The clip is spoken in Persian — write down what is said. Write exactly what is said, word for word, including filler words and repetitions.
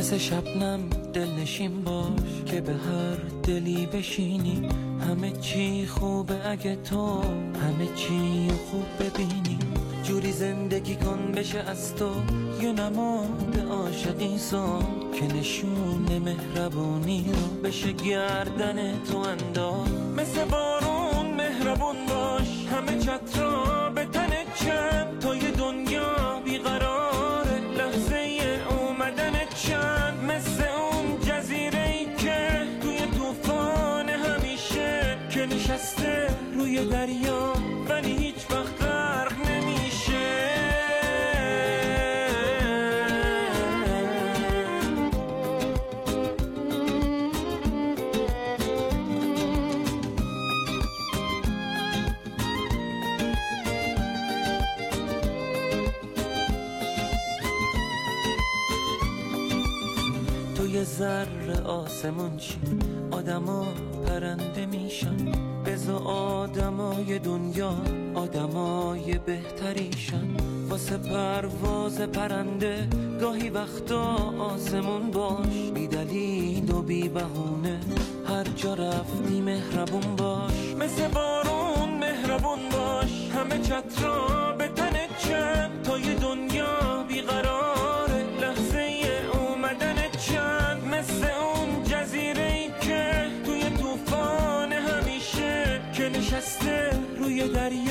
مثل شبنم دلنشین باش که به هر دلی بشینی. همه چی خوبه اگه تو همه چی خوب ببینی. جوری زندگی کن بشه از تو یه نماد عاشقی سان که نشون مهربونی رو بشه گردن تو انداز. مثل بارون مهربون باش، همه چترا به تنت چند تا یه دنیا بیقراره لحظه اومدنت چند. مثل اون جزیره‌ای که توی طوفان همیشه که نشسته روی دریا ولی هیچ وقت غرق نمیشه. تو یه ذره آسمون چی آدما پرنده میشن. بزا آدمای دنیا آدمای بهتریشن. واسه پرواز پرنده گاهی وقتا آسمون باش. بی دلیل و بی بهونه هر جا رفتی مهربون باش. مثل بارون مهربون باش، همه چترا به تنت چند تا یه دنیا بیقراره لحظه اومدنت چند. مثل اون جزیره‌ای که توی طوفان همیشه که نشسته روی دریا